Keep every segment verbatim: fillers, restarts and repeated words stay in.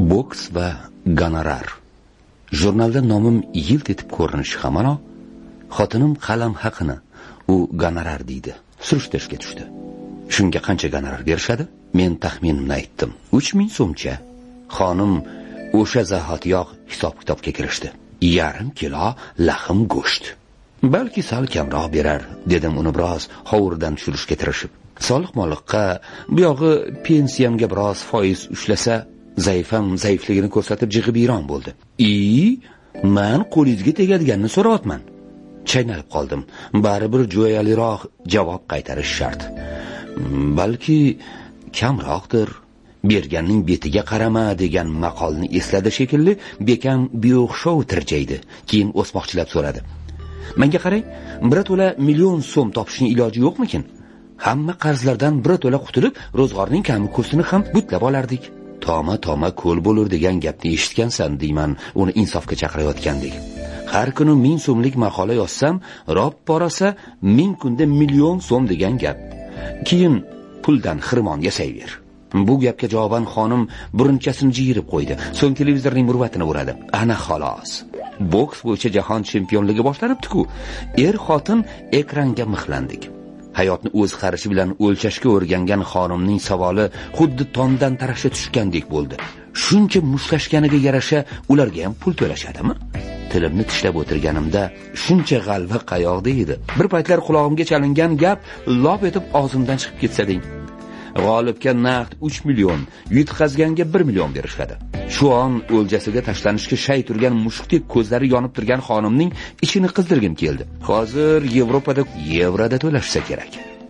Boks va gonorar. Jurnalda nomim yilt etib ko'rinishi hamano, xotinim qalam haqini u gonorar deydi. Surishtirishga tushdi. Shunga qancha gonorar berishadi? Men taxminimni aytdim. uch ming so'mcha. Xonim o'sha zahotiyoq hisob-kitobga kirishdi. Yarim kilo laxm go'sht. Balki sal kamroq berar, dedim uni biroz hovurdan tushirishga tirishib. Soliq-moliqqa, bu yog'i pensiyamga biroz foiz ushlasa, zaifam zaifligini ko'rsatib jig'ibiyron bo'ldi. "I, men qo'lingizga tegadiganini so'rayapman." Chaynalib qoldim. Baribir jo'yaliroq javob qaytarish shart. Balki kamroqdir. Berganning betiga qarama degan maqolni esladi shekilli, bekam beo'xshov tirjaydi. Keyin o'smoqchilab so'radi. "Menga qarang, birato'la million so'm topishning iloji yo'qmikin? Hamma qarzlardan birato'la qutulib, ro'zg'orning kami ko'sini ham butlab olardik." Toma-toma ko'l bo'lur degan gapni eshitgansan deyman, uni insofga chaqirayotgandek. Har kuni ming so'mlik maqola yozsam, rob borasa ming kunda million so'm degan gap. Keyin puldan xirmon yasayver. Bu gapga javoban xonim burunchasini jiyirib qo'ydi. So'ng televizorning murvatini uradi. Ana xolos. Boks bo'yicha jahon chempionligi boshlanibdi-ku. Er-xotin ekranga mixlandik. Hayotni o'z qarashi bilan o'lchashga o'rgangan xonimning savoli xuddi tomdan tarasha tushgandek bo'ldi. Shuncha mushlashganiga yarasha ularga ham pul to'lashadimi? Tilimni tishlab o'tirganimda shuncha g'alva qayoqda edi. Bir paytlar qulog'imga chalingan gap lop etib og'zimdan chiqib ketsa deng. G'olibga naqd uch million, yutqazganga bir million berishadi. Shu on o'ljasiga tashlanishga shay turgan mushukdek ko'zlari yonib turgan xonimning ichini qizdirgim keldi. Hozir Yevropada yevroda to'lashsa kerak.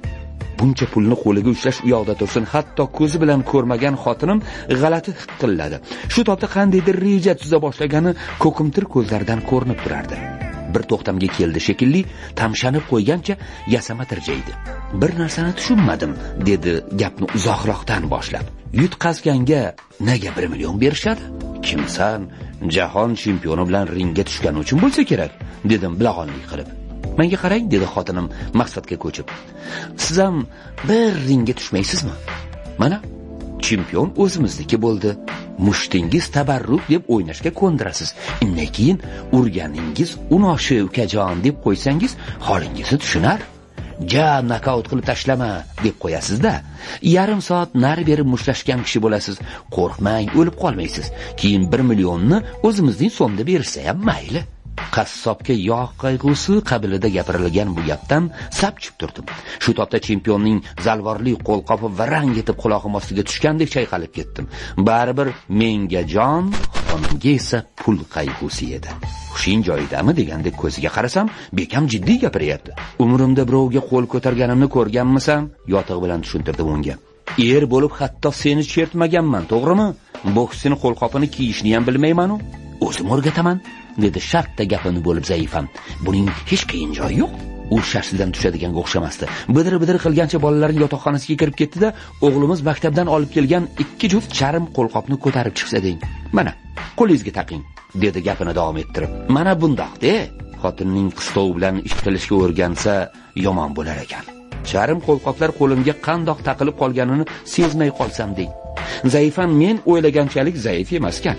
Buncha pulni qo'liga ushlash u yoqda tursin, hatto ko'zi bilan ko'rmagan xotinim g'alati hiqilladi. Shu topda qandaydir reja tuza boshlagani ko'kimtir ko'zlaridan ko'rinib turardi. Bir to'xtamga keldi shekilli, tamshanib qo'ygancha yasama tirjaydi. "Bir narsani tushunmadim", dedi gapni uzoqroqdan boshlab. "Yutqazganga nega bir million berishadi? Kimsan? Jahon chempioni bilan ringga tushgani uchun bo'lsa kerak", dedim bilag'onlik qilib. "Menga qarang", dedi xotinim maqsadga ko'chib. "Siz ham bir ringga tushmaysizmi? Mana chempion o'zimizniki bo'ldi. Mushtingiz tabarruk deb o'ynashga ko'ndirasiz. Undan keyin urganingiz unoshi ukajon deb qo'ysangiz, holingizni tushunar. Ja, nokaut qilib tashlama deb qo'yasiz-da. Yarim soat nari berib mushlashgan kishi bo'lasiz. Qo'rqmang, o'lib qolmaysiz. Keyin bir millionni o'zimizning so'mda bersa ham mayli." Qassobga yog' qayg'usi qabilida gapirilgan bu gapdan sapchib turdim. Shu topda chempionning zalvorli qo'lqopi varang etib quloqim ostiga tushgandek chayqalib ketdim. Baribir menga jon, xonimga esa pul qayg'usi edi. "Hushing joyidami?" degandek ko'ziga qarasam, bekam jiddiy gapiryapti. "Umrimda birovga qo'l ko'targanimni ko'rganmisan?" yotiq bilan tushuntirdim unga. "Er bo'lib hatto seni chertmaganman, to'g'rimi? Boksini qo'lqopini kiyishni ham bilmayman-u. O'zim o'rgataman", dedi shartta gapini bo'lib zaifam. "Buning hech qiyin joyi yo'q." U shashtidan tushadiganga o'xshamasdi. Bidir-bidir qilgancha bolalarning yotoqxonasiga kirib ketdi-da, o'g'limiz maktabdan olib kelgan ikki juft charm qo'lqopni ko'tarib chiqsa deng. "Mana, qo'lingizga taqing", dedi gapini davom ettirib. "Mana bundoq-da, xotinning qistov bilan ish qilishga o'rgansa yomon bo'lar ekan. Charm qo'lqoplar qo'limga qandoq taqilib qolganini sezmay qolsam deng. Zaifam men o'ylaganchalik zaif emas ekan.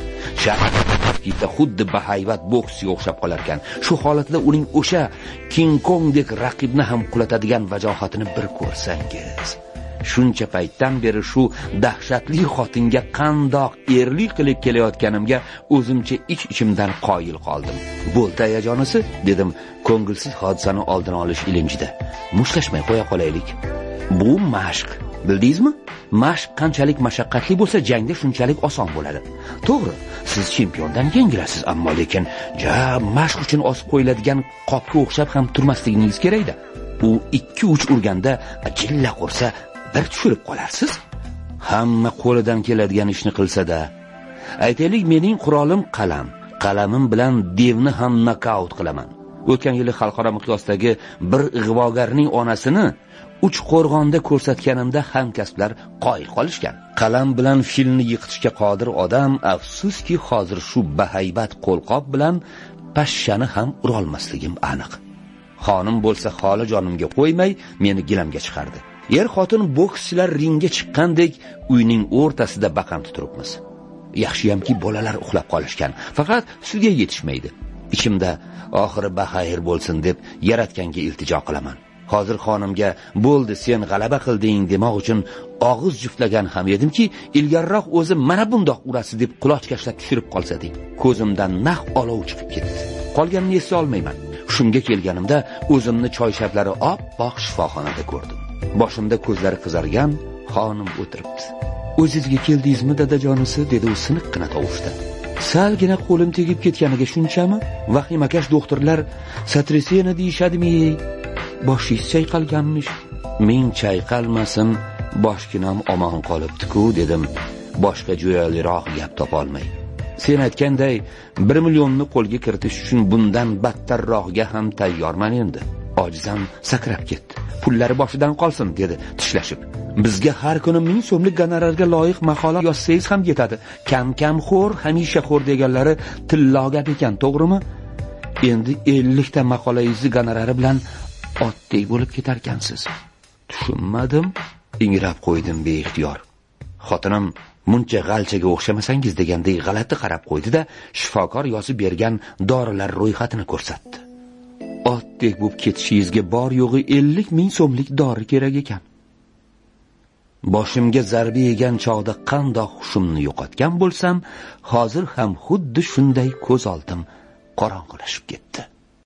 Shaharda xuddi bahaybat boksga o'xshab qolar ekan. Shu holatda uning o'sha King Kongdek raqibni ham qulatadigan vajohatini bir ko'rsangiz. Shuncha paytdan beri shu dahshatli xotinga qandoq erlik qilib kelayotganimga o'zimcha ich-ichimdan qoyil qoldim. "Bo'ldi ayajonisi", dedim ko'ngilsiz hodisani oldini olish ilinjida. "Mushlashmay qo'ya qolaylik. Bu mashq. Bildingizmi? Mashq qanchalik mashaqqatli bo'lsa, jangda shunchalik oson bo'ladi. To'g'ri, siz chempiondan yengilasiz, ammo lekin ja mashq uchun osib qo'yiladigan qopga o'xshab ham turmasligingiz kerak-da. U ikki uch urganda jilla qursa, bir tushirib qolarsiz. Hamma qo'lidan keladigan ishni qilsa-da. Aytaylik, mening qurolim qalam. Qalamim bilan devni ham nokaut qilaman. O'tgan yili xalqaro miqyosdagi bir ig'vogarning onasini uch qo'rg'onda ko'rsatganimda hamkasblar qoyil qolishgan. Qalam bilan filni yiqitishga qodir odam, afsuski hozir shu bahaybat qo'lqop bilan pashshani ham urolmasligim aniq. Xonim bo'lsa xoli jonimga qo'ymay meni gilamga chiqardi. Er xotin bokschilar ringga chiqqandek uyning o'rtasida baqam turibmiz. yaxshiyamki bolalar uxlab qolishgan, faqat sudga yetishmaydi. Ichimda oxiri baxayr bo'lsin deb yaratganga iltijo qilaman. Hozir xonimga bo'ldi sen g'alaba qilding demoq uchun og'iz juftlagan ham edimki, ilgariroq o'zi mana bundoq urasi deb qulochkashlab tushirib qolsading. Ko'zimdan naq olov chiqib ketdi. Qolganini esa olmayman. Shunga kelganimda o'zimni choyshablari oppoq shifoxonada ko'rdim. Boshimda ko'zlari qizargan xonim o'tiribdi. "O'zingizga keldingizmi, dadajonisi?" dedi u siniqqina tovushda. Salgina qo'lim tegib ketganiga shunchami? Vahimakash doktorlar satrasiyani deyishadimi? Boshingiz chayqalganmish. Men chayqalmasin, boshginam omon qolibdi-ku, dedim. Boshqa jo'yaliroq gap topolmay. Sen aytganday bir millionni qo'lga kiritish uchun bundan battarroqga ham tayyorman endi. Ojizam sakrab ketdi. Pullari boshidan qolsin, dedi tishlashib. Bizga har kuni ming so'mlik gonorarga loyiq maqola yozsangiz ham yetadi. Kam-kam xo'r, hamisha xo'r deganlari tillo gap ekan, to'g'rimi? Endi ellik ta maqolangizni gonorari bilan otdek bo'lib ketar ekansiz. Tushunmadim, ingrab qo'ydim beixtiyor. Xotinim muncha g'alchaga o'xshamasangiz degandek g'alati qarab qo'ydi-da, shifokor yozib bergan dorilar ro'yxatini ko'rsatdi. Otdek bo'lib ketishingizga bor yo'g'i ellik ming so'mlik dori kerak ekan. Boshimga zarba yegan chog'da qandoq hushimni yo'qotgan bo'lsam, hozir ham xuddi shunday ko'z oldim qorong'ilashib ketdi.